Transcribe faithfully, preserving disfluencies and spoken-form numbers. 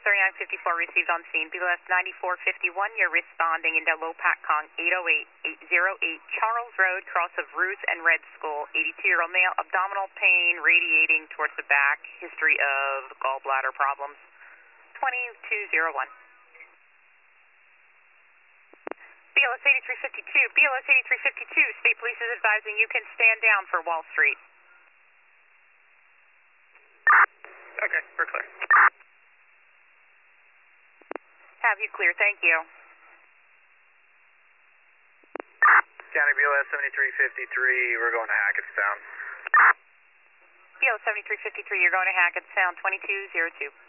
thirty-nine fifty-four received on scene. B L S ninety-four fifty-one, you're responding into low Pat Kong eight oh eight, eight oh eight Charles Road, cross of Ruth and Red School. eighty-two-year-old male, abdominal pain radiating towards the back. History of gallbladder problems. twenty-two oh one. B L S eighty-three fifty-two, B L S eighty-three fifty-two, State Police is advising you can stand down for Wall Street. Okay, we're clear. Have you clear, thank you. County B L S seventy-three fifty-three, we're going to Hackettstown. B L S seventy-three fifty-three, you're going to Hackettstown, twenty-two oh two.